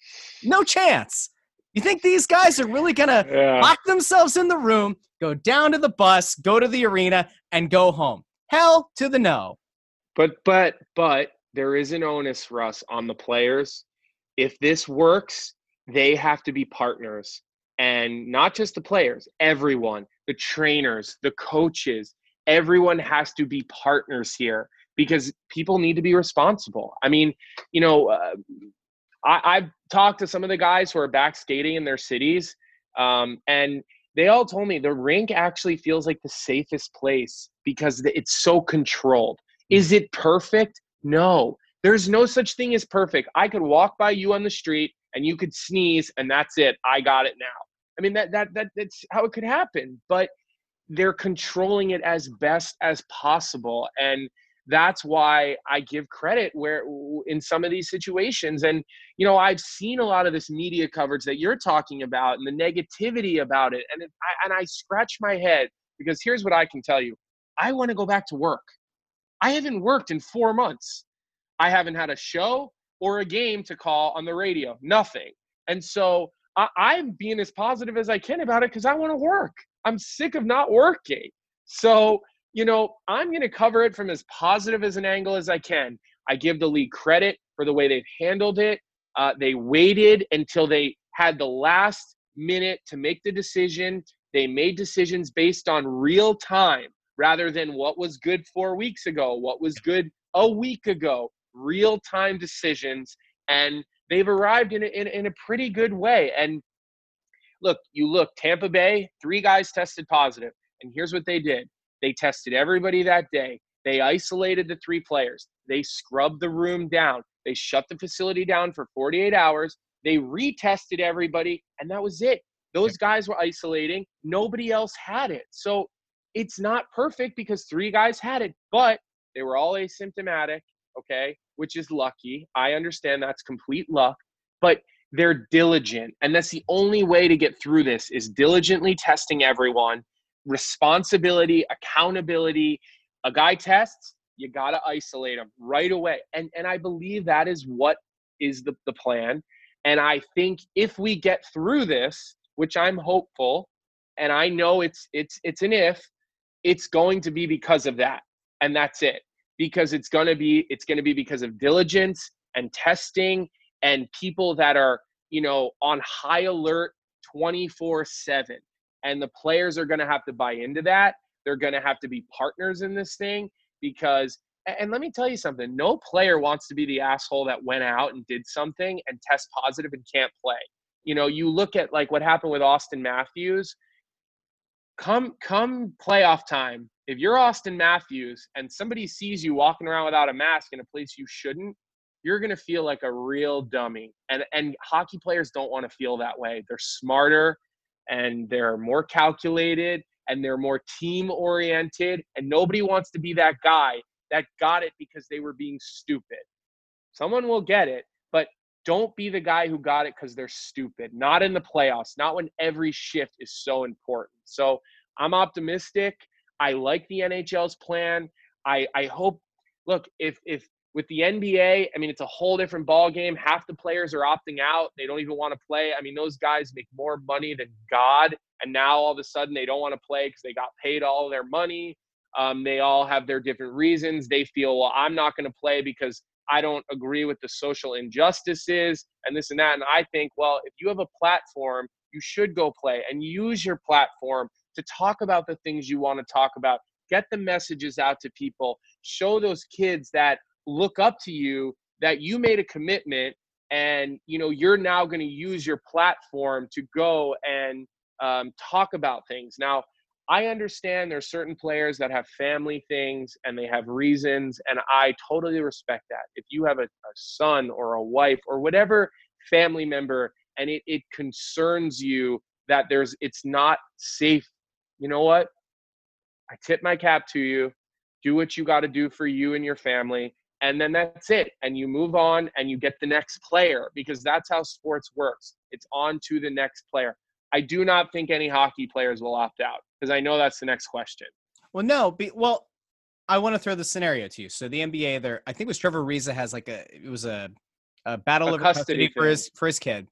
No chance. You think these guys are really going to Yeah. lock themselves in the room, go down to the bus, go to the arena, and go home? Hell to the no. But but but there is an onus, Russ, on the players. If this works, they have to be partners. And not just the players, everyone, the trainers, the coaches, everyone has to be partners here because people need to be responsible. I mean, you know, uh, I, I've talked to some of the guys who are back skating in their cities, um, and they all told me the rink actually feels like the safest place because it's so controlled. Is it perfect? No. There's no such thing as perfect. I could walk by you on the street and you could sneeze and that's it. I got it now. I mean, that that that that's how it could happen. But they're controlling it as best as possible. And that's why I give credit where in some of these situations. And, you know, I've seen a lot of this media coverage that you're talking about and the negativity about it. And, it, I, and I scratch my head because here's what I can tell you. I want to go back to work. I haven't worked in four months. I haven't had a show or a game to call on the radio, nothing. And so I, I'm being as positive as I can about it because I want to work. I'm sick of not working. So, you know, I'm going to cover it from as positive as an angle as I can. I give the league credit for the way they've handled it. Uh, they waited until they had the last minute to make the decision. They made decisions based on real time rather than what was good four weeks ago, what was good a week ago, real time decisions. And they've arrived in a, in, in a pretty good way. And look, you look, Tampa Bay, three guys tested positive. And here's what they did. They tested everybody that day. They isolated the three players. They scrubbed the room down. They shut the facility down for forty-eight hours. They retested everybody, and that was it. Those guys were isolating. Nobody else had it. So it's not perfect because three guys had it, but they were all asymptomatic, okay, which is lucky. I understand that's complete luck, but they're diligent. And that's the only way to get through this is diligently testing everyone. Responsibility, accountability. A guy tests, you got to isolate him right away. And and I believe that is what is the, the plan. And I think if we get through this, which I'm hopeful, and I know it's it's it's an if, it's going to be because of that. And that's it. Because it's going to be it's going to be because of diligence and testing and people that are, you know, on high alert twenty-four seven. And the players are going to have to buy into that. They're going to have to be partners in this thing because And let me tell you something. No player wants to be the asshole that went out and did something and test positive and can't play. You know, you look at like what happened with Austin Matthews. Come, come playoff time. If you're Austin Matthews and somebody sees you walking around without a mask in a place you shouldn't, you're going to feel like a real dummy. And and hockey players don't want to feel that way. They're smarter and they're more calculated and they're more team oriented. And nobody wants to be that guy that got it because they were being stupid. Someone will get it, but don't be the guy who got it because they're stupid. Not in the playoffs, not when every shift is so important. So I'm optimistic. I like the N H L's plan. I, I hope, look, if if with the N B A, I mean, it's a whole different ball game. Half the players are opting out. They don't even want to play. I mean, those guys make more money than God. And now all of a sudden they don't want to play because they got paid all their money. Um, they all have their different reasons. They feel, well, I'm not going to play because I don't agree with the social injustices and this and that. And I think, well, if you have a platform, you should go play and use your platform to talk about the things you want to talk about. Get the messages out to people. Show those kids that look up to you that you made a commitment and, you know, you're now going to use your platform to go and um, talk about things. Now, I understand there's certain players that have family things and they have reasons, and I totally respect that. If you have a, a son or a wife or whatever family member and it, it concerns you that there's it's not safe, you know what? I tip my cap to you. Do what you got to do for you and your family, and then that's it. And you move on and you get the next player, because that's how sports works. It's on to the next player. I do not think any hockey players will opt out, because I know that's the next question. Well, no, be, well, I want to throw the scenario to you. So the N B A, there, I think it was Trevor Ariza has like a, it was a, a battle A over custody custody for his for his kid.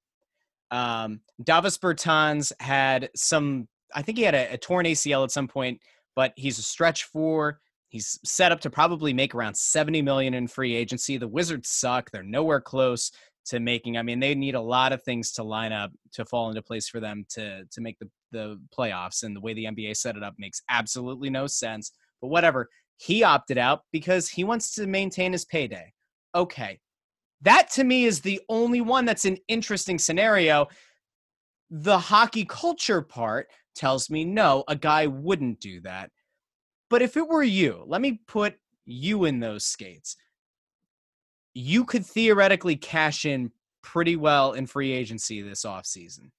Um, Davis Bertans had some, I think he had a, a torn A C L at some point, but he's a stretch four. He's set up to probably make around seventy million in free agency. The Wizards suck. They're nowhere close to making, I mean, they need a lot of things to line up to fall into place for them to, to make the, the playoffs. And the way the N B A set it up makes absolutely no sense, but whatever. He opted out because he wants to maintain his payday. Okay. That to me is the only one that's an interesting scenario. The hockey culture part tells me no, a guy wouldn't do that. But if it were you, let me put you in those skates. You could theoretically cash in pretty well in free agency this offseason.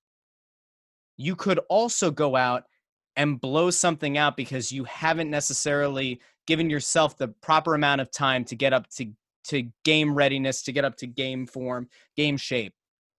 You could also go out and blow something out because you haven't necessarily given yourself the proper amount of time to get up to, to game readiness, to get up to game form, game shape.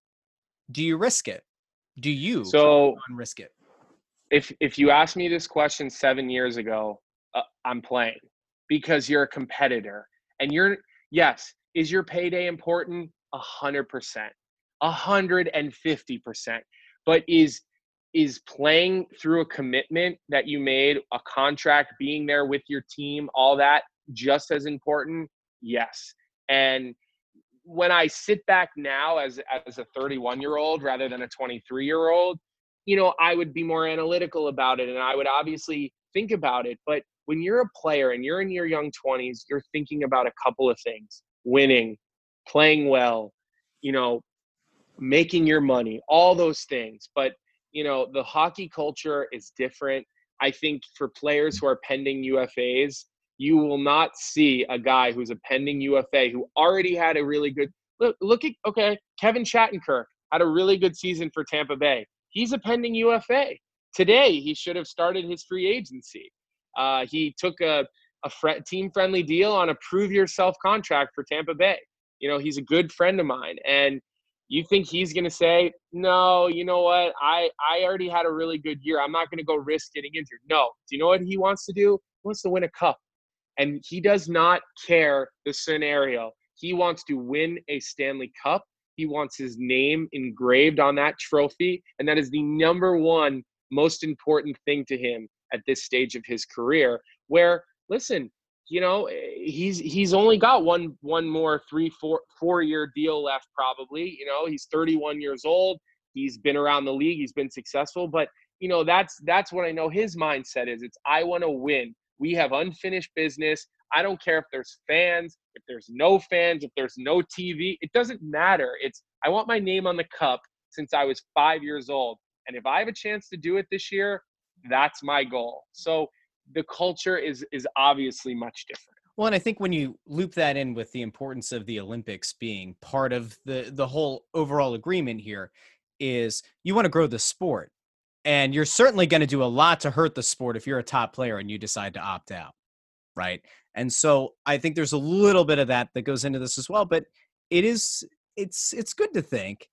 Do you risk it? Do you so risk it? If if you asked me this question seven years ago, uh, I'm playing, because you're a competitor and you're, yes, is your payday important? A hundred percent, a hundred and fifty percent. But is is playing through a commitment that you made, a contract, being there with your team, all that just as important? Yes. And when I sit back now as as a thirty-one year old rather than a twenty-three year old, you know, I would be more analytical about it and I would obviously think about it. But when you're a player and you're in your young twenties, you're thinking about a couple of things: winning, playing well, you know, making your money, all those things. But, you know, the hockey culture is different. I think for players who are pending U F As, you will not see a guy who's a pending U F A who already had a really good look. Look at, okay, Kevin Shattenkirk had a really good season for Tampa Bay. He's a pending U F A. Today, he should have started his free agency. Uh, he took a, a fr- team-friendly deal on a prove-yourself contract for Tampa Bay. You know, he's a good friend of mine. And you think he's going to say, no, you know what? I, I already had a really good year. I'm not going to go risk getting injured. No. Do you know what he wants to do? He wants to win a cup. And he does not care the scenario. He wants to win a Stanley Cup. He wants his name engraved on that trophy. And that is the number one most important thing to him at this stage of his career, where, listen, you know, he's he's only got one one more three, four, four-year deal left probably. You know, he's thirty-one years old. He's been around the league. He's been successful. But, you know, that's that's what I know his mindset is. It's, I want to win. We have unfinished business. I don't care if there's fans, if there's no fans, if there's no T V. It doesn't matter. It's I want my name on the cup since I was five years old. And if I have a chance to do it this year, that's my goal. So the culture is is obviously much different. Well, and I think when you loop that in with the importance of the Olympics being part of the, the whole overall agreement here is you want to grow the sport. And you're certainly going to do a lot to hurt the sport if you're a top player and you decide to opt out, right? And so I think there's a little bit of that that goes into this as well. But it is it's it's good to think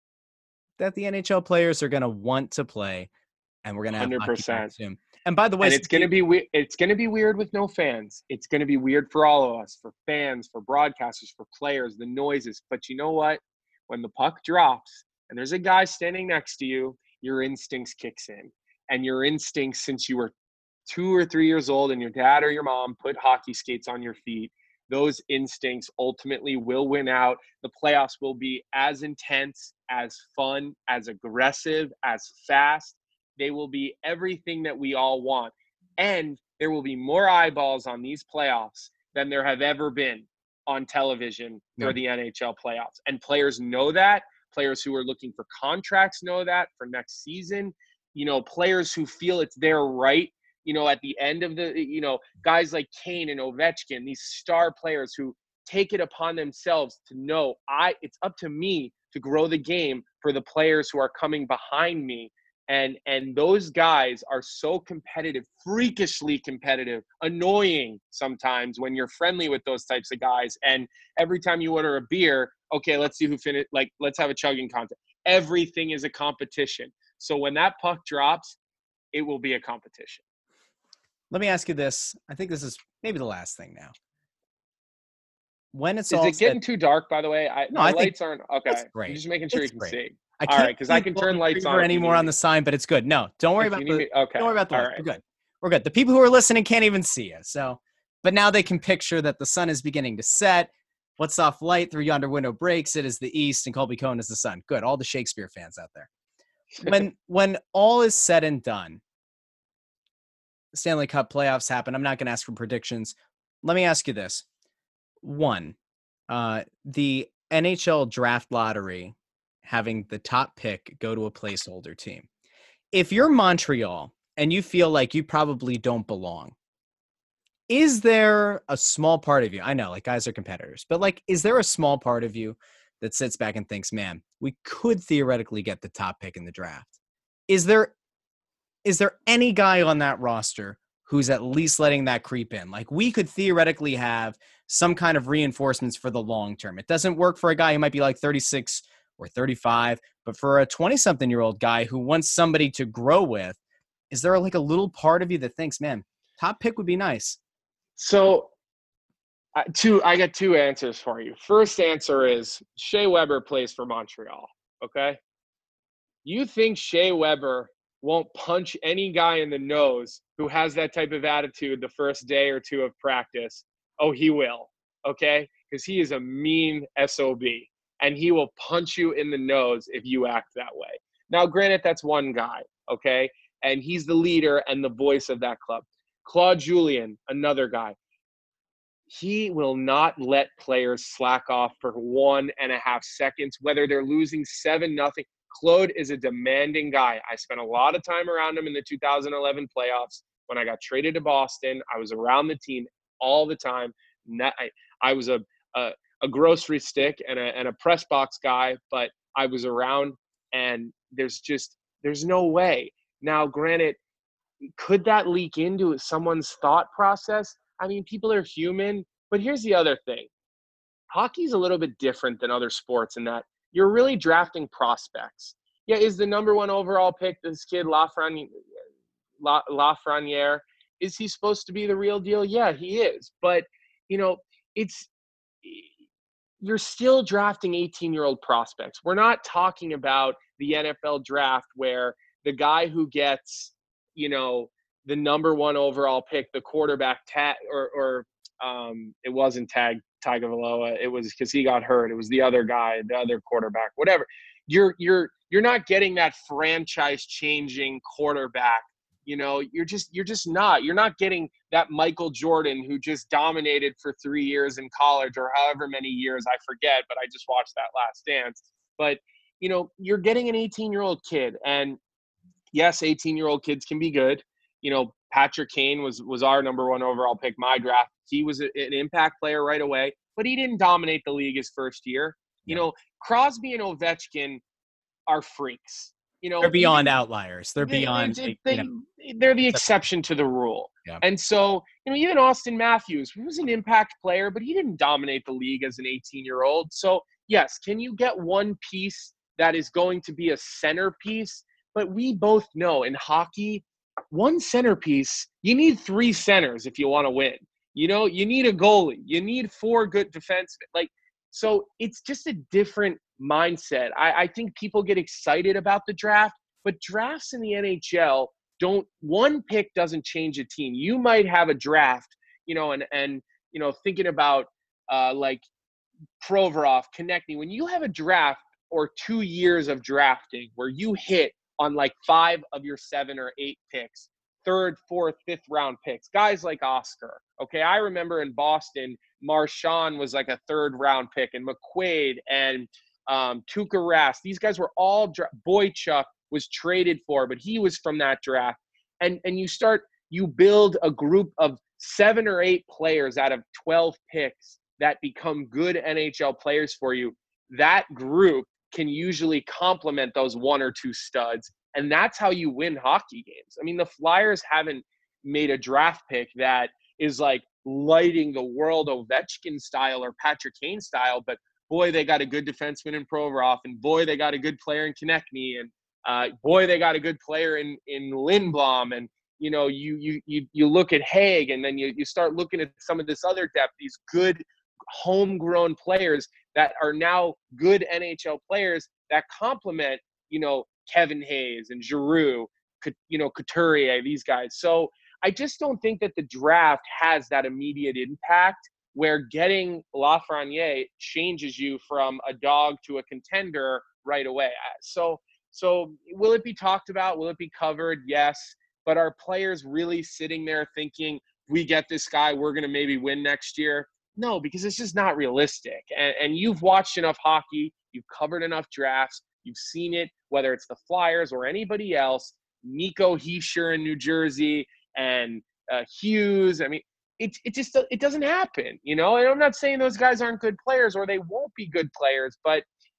that the N H L players are going to want to play, and we're going to have one hundred percent soon. And by the way, and it's going to be we- it's going to be weird with no fans. It's going to be weird for all of us, for fans, for broadcasters, for players, the noises. But you know what? When the puck drops and there's a guy standing next to you, your instincts kicks in. And your instincts since you were two or three years old and your dad or your mom put hockey skates on your feet, those instincts ultimately will win out. The playoffs will be as intense, as fun, as aggressive, as fast. They will be everything that we all want. And there will be more eyeballs on these playoffs than there have ever been on television for yeah. the N H L playoffs. And players know that. Players who are looking for contracts know that for next season. You know, players who feel it's their right, you know, at the end of the, you know, guys like Kane and Ovechkin, these star players who take it upon themselves to know I, it's up to me to grow the game for the players who are coming behind me. And and those guys are so competitive, freakishly competitive, annoying sometimes when you're friendly with those types of guys. And every time you order a beer, okay, let's see who finished. Like, let's have a chugging contest. Everything is a competition. So when that puck drops, it will be a competition. Let me ask you this. I think this is maybe the last thing now. When it's is all it getting said, too dark? By the way, I, no, my I lights aren't okay. Great. I'm just making sure it's you can great. see. I all can't right, because I can turn lights on anymore on the sign, but it's good. No, don't worry if about you the. me, okay. Don't worry about the. All lights. right. We're good. We're good. The people who are listening can't even see us. So, but now they can picture that the sun is beginning to set. What soft light through yonder window breaks? It is the east, and Colby Cohen is the sun. Good. All the Shakespeare fans out there. When when all is said and done, Stanley Cup playoffs happen. I'm not going to ask for predictions. Let me ask you this. One, uh, the N H L draft lottery having the top pick go to a placeholder team. If you're Montreal and you feel like you probably don't belong, is there a small part of you? I know, like, guys are competitors, but like, is there a small part of you that sits back and thinks, man, we could theoretically get the top pick in the draft? Is there, is there any guy on that roster who's at least letting that creep in? Like, we could theoretically have some kind of reinforcements for the long term. It doesn't work for a guy who might be like thirty-six or thirty-five, but for a twenty-something-year-old guy who wants somebody to grow with, is there like a little part of you that thinks, man, top pick would be nice? So, uh, two, I got two answers for you. First answer is Shea Weber plays for Montreal, okay? You think Shea Weber won't punch any guy in the nose who has that type of attitude the first day or two of practice? Oh, he will, okay? Because he is a mean S O B, and he will punch you in the nose if you act that way. Now, granted, that's one guy, okay? And he's the leader and the voice of that club. Claude Julien, another guy. He will not let players slack off for one and a half seconds, whether they're losing seven nothing. Claude is a demanding guy. I spent a lot of time around him in the two thousand eleven playoffs. When I got traded to Boston, I was around the team all the time. I, I was a, a, a grocery stick and a, and a press box guy, but I was around, and there's just, there's no way. Now, granted, could that leak into someone's thought process? I mean, people are human, but here's the other thing. Hockey's a little bit different than other sports in that you're really drafting prospects. Yeah, is the number one overall pick this kid Lafreniere? La, Lafreniere, is he supposed to be the real deal? Yeah, he is. But, you know, it's you're still drafting eighteen-year-old prospects. We're not talking about the N F L draft where the guy who gets, you know, the number one overall pick, the quarterback tag, or, or um, it wasn't tag Tagovailoa. It was because he got hurt. It was the other guy, the other quarterback, whatever. You're you're you're not getting that franchise-changing quarterback You know, you're just you're just not. You're not getting that Michael Jordan who just dominated for three years in college or however many years, I forget, but I just watched that Last Dance. But, you know, you're getting an eighteen-year-old kid. And, yes, eighteen-year-old kids can be good. You know, Patrick Kane was was our number one overall pick, my draft. He was a, an impact player right away, but he didn't dominate the league his first year. You know, Crosby and Ovechkin are freaks. You know, they're beyond even, outliers. They're they, beyond. They, they, they, you know, they're the exception to the rule. Yeah. And so, you know, even Austin Matthews, he was an impact player, but he didn't dominate the league as an eighteen-year-old. So, yes, can you get one piece that is going to be a centerpiece? But we both know in hockey, one centerpiece, you need three centers if you want to win. You know, you need a goalie. You need four good defensemen. Like, so it's just a different mindset. I, I think people get excited about the draft, but drafts in the N H L don't, one pick doesn't change a team. You might have a draft, you know, and, and you know, thinking about uh, like Provorov, Konechny, when you have a draft or two years of drafting where you hit on like five of your seven or eight picks, third, fourth, fifth round picks, guys like Oscar. Okay, I remember in Boston, Marchand was like a third round pick, and McQuaid and um, Tuukka Rask. These guys were all dra- Boychuk was traded for, but he was from that draft. And and you start, you build a group of seven or eight players out of twelve picks that become good N H L players for you. That group can usually complement those one or two studs. And that's how you win hockey games. I mean, the Flyers haven't made a draft pick that is like lighting the world Ovechkin style or Patrick Kane style, but boy, they got a good defenseman in Provorov, and boy, they got a good player in Konechny, and uh, boy, they got a good player in in Lindblom. And you know, you you you you look at Haig, and then you you start looking at some of this other depth, these good homegrown players that are now good N H L players that complement, you know, Kevin Hayes and Giroux, you know, Couturier, these guys. So I just don't think that the draft has that immediate impact where getting Lafreniere changes you from a dog to a contender right away. So, so will it be talked about? Will it be covered? Yes. But are players really sitting there thinking, we get this guy, we're going to maybe win next year? No, because it's just not realistic. And, and you've watched enough hockey, you've covered enough drafts, you've seen it, whether it's the Flyers or anybody else, Nico Hischier in New Jersey and uh, Hughes. I mean, it it just it doesn't happen, you know. And I'm not saying those guys aren't good players or they won't be good players, but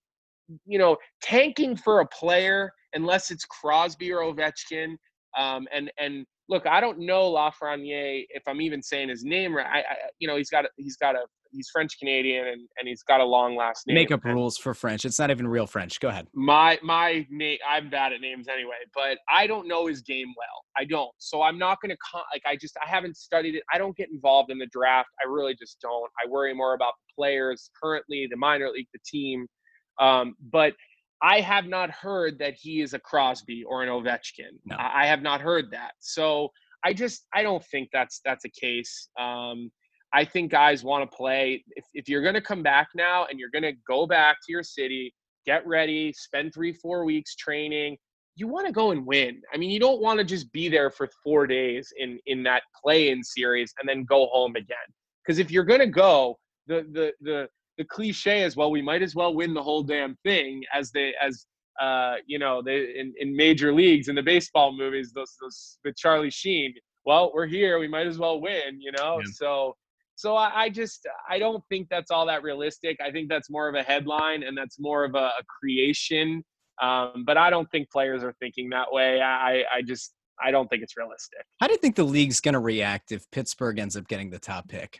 you know, tanking for a player unless it's Crosby or Ovechkin, um, and and look, I don't know Lafreniere if I'm even saying his name right. I, I you know, he's got a, he's got a he's French Canadian and, and he's got a long last name. Make up and rules for French. It's not even real French. Go ahead. My my name, I'm bad at names anyway, but I don't know his game well. I don't. So I'm not going to con- like I just I haven't studied it. I don't get involved in the draft. I really just don't. I worry more about the players currently, the minor league, the team. Um, but I have not heard that he is a Crosby or an Ovechkin. No. I, I have not heard that. So I just I don't think that's that's a case. Um, I think guys want to play. If, if you're going to come back now and you're going to go back to your city, get ready, spend three, four weeks training, you want to go and win. I mean, you don't want to just be there for four days in, in that play-in series and then go home again. Because if you're going to go, the, the the the cliche is, well, we might as well win the whole damn thing as they as uh you know they in, in major leagues in the baseball movies, those those with Charlie Sheen. Well, we're here, we might as well win, you know. Yeah. So. So I, I just I don't think that's all that realistic. I think that's more of a headline and that's more of a, a creation. Um, but I don't think players are thinking that way. I, I just I don't think it's realistic. How do you think the league's going to react if Pittsburgh ends up getting the top pick?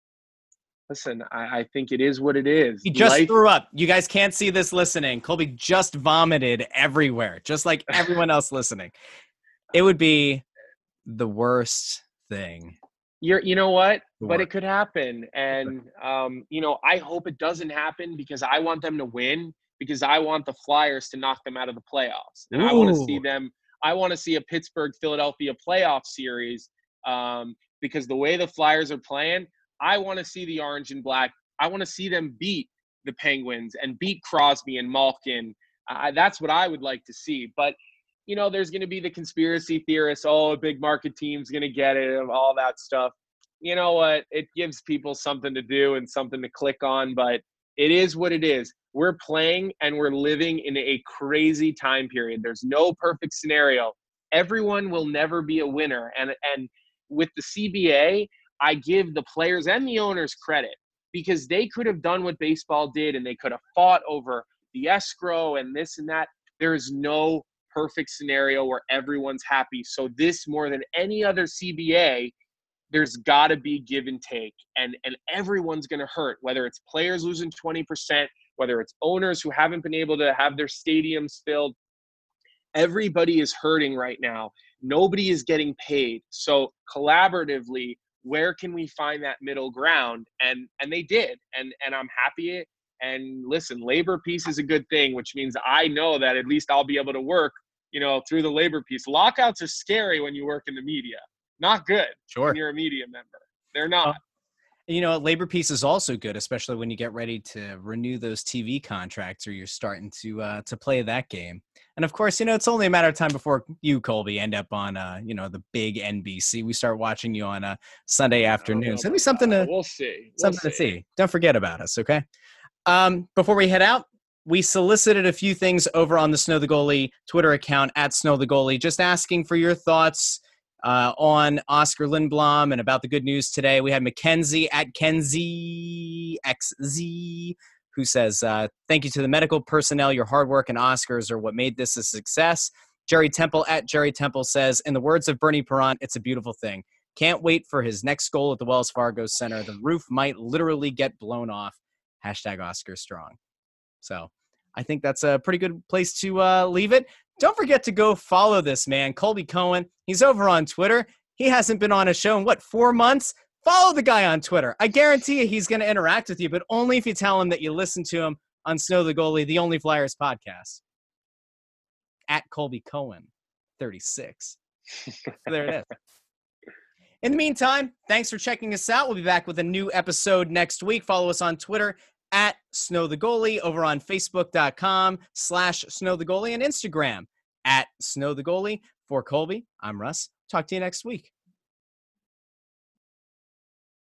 Listen, I, I think it is what it is. He just Life- threw up. You guys can't see this listening. Colby just vomited everywhere, just like everyone else listening. It would be the worst thing. You're, you know what? But it could happen. And, um, you know, I hope it doesn't happen because I want them to win, because I want the Flyers to knock them out of the playoffs. And Ooh. I want to see them, I want to see a Pittsburgh-Philadelphia playoff series um, because the way the Flyers are playing, I want to see the orange and black. I want to see them beat the Penguins and beat Crosby and Malkin. Uh, that's what I would like to see. But, you know, there's going to be the conspiracy theorists, oh, a big market team's going to get it, all that stuff. You know what? It gives people something to do and something to click on, but it is what it is. We're playing and we're living in a crazy time period. There's no perfect scenario. Everyone will never be a winner. And, and with the C B A, I give the players and the owners credit because they could have done what baseball did and they could have fought over the escrow and this and that. There is no perfect scenario where everyone's happy. So this, more than any other C B A, there's got to be give and take, and and everyone's going to hurt, whether it's players losing twenty percent, whether it's owners who haven't been able to have their stadiums filled. Everybody is hurting right now. Nobody is getting paid. So collaboratively, where can we find that middle ground? And and they did, and and I'm happy. And listen, labor peace is a good thing, which means I know that at least I'll be able to work, you know, through the labor peace. Lockouts are scary when you work in the media. Not good. Sure. When you're a media member. They're not. You know, labor peace is also good, especially when you get ready to renew those T V contracts or you're starting to uh, to play that game. And of course, you know, it's only a matter of time before you, Colby, end up on, uh, you know, the big N B C. We start watching you on a Sunday afternoon. So it'll be something to we'll see. We'll something see. to see. Don't forget about us, okay? Um, before we head out, we solicited a few things over on the Snow the Goalie Twitter account at Snow the Goalie, just asking for your thoughts uh, on Oscar Lindblom and about the good news today. We had Mackenzie at Kenzie X Z who says, uh, thank you to the medical personnel. Your hard work and Oscars are what made this a success. Jerry Temple at Jerry Temple says, in the words of Bernie Perrant, it's a beautiful thing. Can't wait for his next goal at the Wells Fargo Center. The roof might literally get blown off. Hashtag Oscar strong. So I think that's a pretty good place to uh, leave it. Don't forget to go follow this man, Colby Cohen. He's over on Twitter. He hasn't been on a show in, what, four months? Follow the guy on Twitter. I guarantee you he's going to interact with you, but only if you tell him that you listen to him on Snow the Goalie, the Only Flyers podcast. At Colby Cohen, thirty-six. There it is. In the meantime, thanks for checking us out. We'll be back with a new episode next week. Follow us on Twitter at Snow the Goalie, over on Facebook.com slash Snow the Goalie, and Instagram at Snow the Goalie. For Colby, I'm Russ. Talk to you next week.